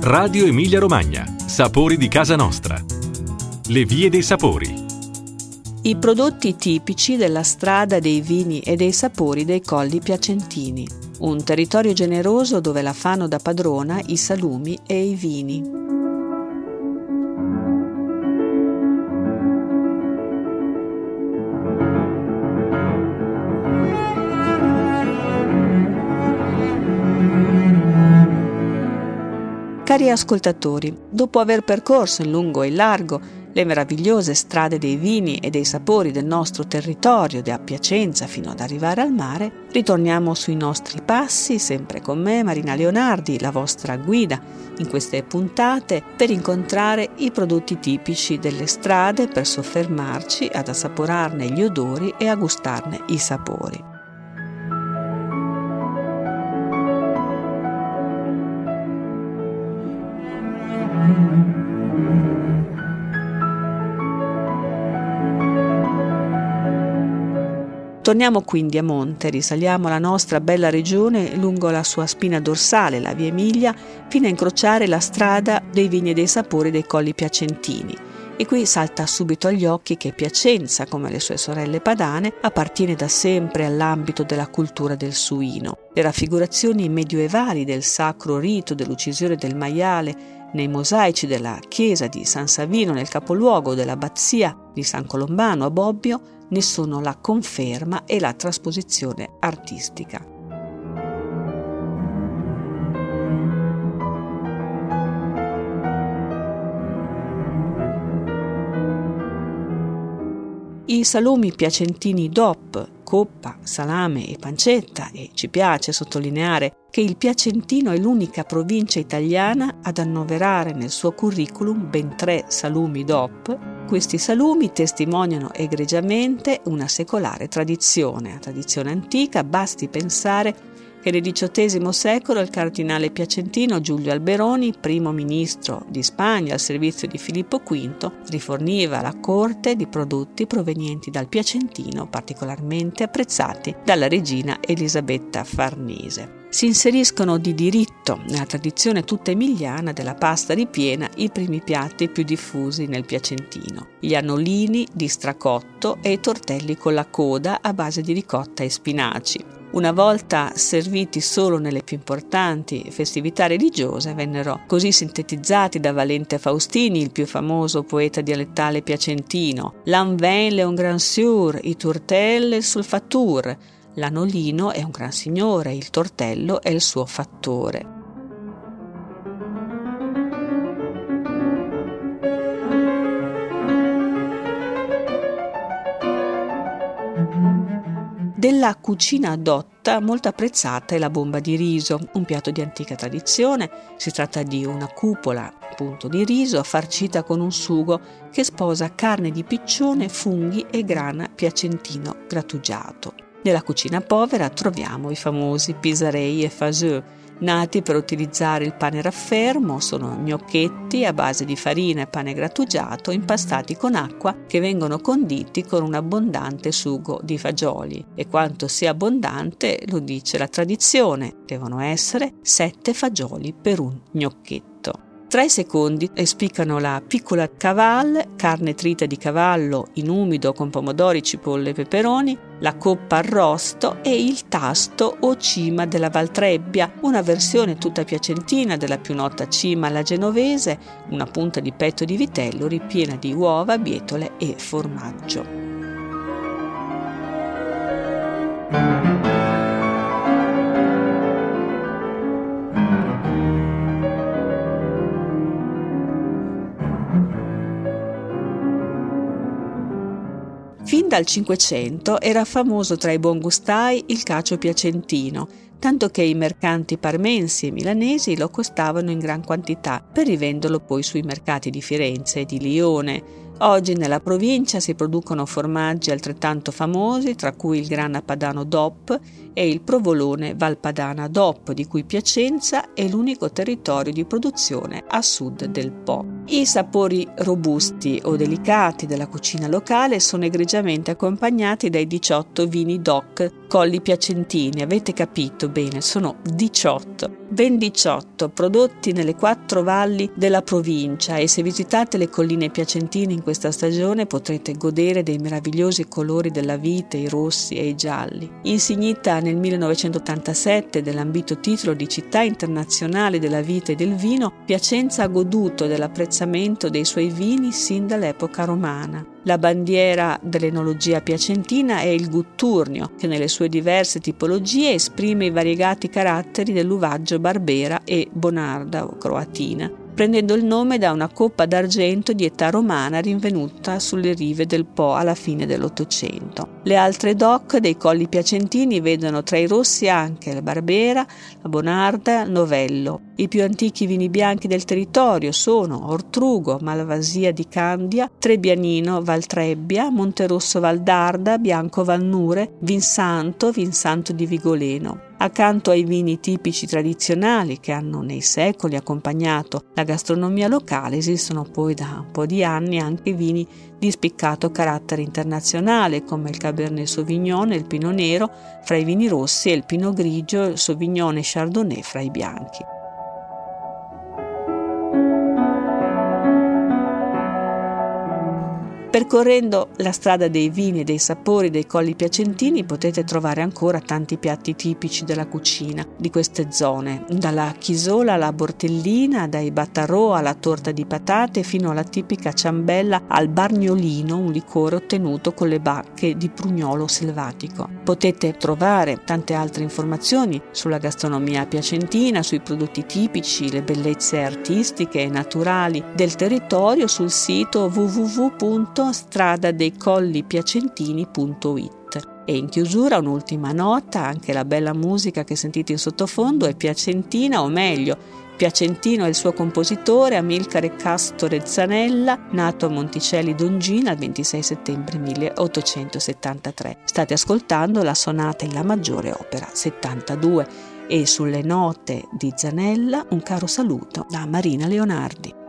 Radio Emilia Romagna. Sapori di casa nostra. Le vie dei sapori. I prodotti tipici della strada dei vini e dei sapori dei Colli Piacentini, un territorio generoso dove la fanno da padrona i salumi e i vini. Cari ascoltatori, dopo aver percorso in lungo e in largo le meravigliose strade dei vini e dei sapori del nostro territorio da Piacenza fino ad arrivare al mare, ritorniamo sui nostri passi, sempre con me, Marina Leonardi, la vostra guida in queste puntate, per incontrare i prodotti tipici delle strade, per soffermarci ad assaporarne gli odori e a gustarne i sapori. Torniamo quindi a monte, risaliamo la nostra bella regione lungo la sua spina dorsale, la Via Emilia, fino a incrociare la strada dei vini e dei sapori dei Colli Piacentini. E qui salta subito agli occhi che Piacenza, come le sue sorelle padane, appartiene da sempre all'ambito della cultura del suino. Le raffigurazioni medievali del sacro rito dell'uccisione del maiale nei mosaici della chiesa di San Savino nel capoluogo dell'abbazia di San Colombano a Bobbio ne sono la conferma e la trasposizione artistica. I salumi piacentini DOP, coppa, salame e pancetta, e ci piace sottolineare che il Piacentino è l'unica provincia italiana ad annoverare nel suo curriculum ben 3 salumi DOP. Questi salumi testimoniano egregiamente una secolare tradizione antica. Basti pensare che nel XVIII secolo il cardinale piacentino Giulio Alberoni, primo ministro di Spagna al servizio di Filippo V, riforniva la corte di prodotti provenienti dal Piacentino, particolarmente apprezzati dalla regina Elisabetta Farnese. Si inseriscono di diritto nella tradizione tutta emiliana della pasta ripiena i primi piatti più diffusi nel Piacentino: gli annolini di stracotto e i tortelli con la coda a base di ricotta e spinaci. Una volta serviti solo nelle più importanti festività religiose, vennero così sintetizzati da Valente Faustini, il più famoso poeta dialettale piacentino: «L'an vin le un gran sieur, i tortelle sul fattur». L'anolino è un gran signore, il tortello è il suo fattore. Della cucina dotta molto apprezzata è la bomba di riso, un piatto di antica tradizione. Si tratta di una cupola appunto di riso farcita con un sugo che sposa carne di piccione, funghi e grana piacentino grattugiato. Nella cucina povera troviamo i famosi pisarei e faseux, nati per utilizzare il pane raffermo. Sono gnocchetti a base di farina e pane grattugiato impastati con acqua che vengono conditi con un abbondante sugo di fagioli. E quanto sia abbondante lo dice la tradizione: devono essere 7 fagioli per un gnocchetto. Tra i secondi spiccano la piccola cavale, carne trita di cavallo in umido con pomodori, cipolle e peperoni, la coppa arrosto e il tasto o cima della Valtrebbia, una versione tutta piacentina della più nota cima alla genovese, una punta di petto di vitello ripiena di uova, bietole e formaggio. Fin dal Cinquecento era famoso tra i buongustai il cacio piacentino, tanto che i mercanti parmensi e milanesi lo acquistavano in gran quantità per rivenderlo poi sui mercati di Firenze e di Lione. Oggi nella provincia si producono formaggi altrettanto famosi, tra cui il grana padano DOP, e il provolone Valpadana DOP, di cui Piacenza è l'unico territorio di produzione a sud del Po. I sapori robusti o delicati della cucina locale sono egregiamente accompagnati dai 18 vini DOC Colli Piacentini. Avete capito bene, sono 18, ben 18, prodotti nelle 4 valli della provincia, e se visitate le colline piacentine in questa stagione potrete godere dei meravigliosi colori della vite, i rossi e i gialli. Insignita nel 1987 dell'ambito titolo di città internazionale della vite e del vino, Piacenza ha goduto dell'apprezzamento dei suoi vini sin dall'epoca romana. La bandiera dell'enologia piacentina è il gutturnio, che nelle sue diverse tipologie esprime i variegati caratteri dell'uvaggio Barbera e Bonarda o croatina, prendendo il nome da una coppa d'argento di età romana rinvenuta sulle rive del Po alla fine dell'Ottocento. Le altre DOC dei Colli Piacentini vedono tra i rossi anche la Barbera, la Bonarda, il Novello. I più antichi vini bianchi del territorio sono Ortrugo, Malvasia di Candia, Trebbianino, Valtrebbia, Monterosso Valdarda, Bianco Vannure, Vinsanto di Vigoleno. Accanto ai vini tipici tradizionali che hanno nei secoli accompagnato la gastronomia locale, esistono poi da un po' di anni anche vini di spiccato carattere internazionale come il Cabernet Sauvignon e il Pinot Nero fra i vini rossi e il Pinot Grigio, il Sauvignon e Chardonnay fra i bianchi. Percorrendo la strada dei vini e dei sapori dei Colli Piacentini potete trovare ancora tanti piatti tipici della cucina di queste zone, dalla chisola alla bortellina, dai battarò alla torta di patate fino alla tipica ciambella al bargnolino, un liquore ottenuto con le bacche di prugnolo selvatico. Potete trovare tante altre informazioni sulla gastronomia piacentina, sui prodotti tipici, le bellezze artistiche e naturali del territorio sul sito www.stradadeicollipiacentini.it. E in chiusura un'ultima nota: anche la bella musica che sentite in sottofondo è piacentina, o meglio, piacentino è il suo compositore Amilcare Castore Zanella, nato a Monticelli d'Ongina il 26 settembre 1873. State ascoltando la sonata in La maggiore opera 72, e sulle note di Zanella un caro saluto da Marina Leonardi.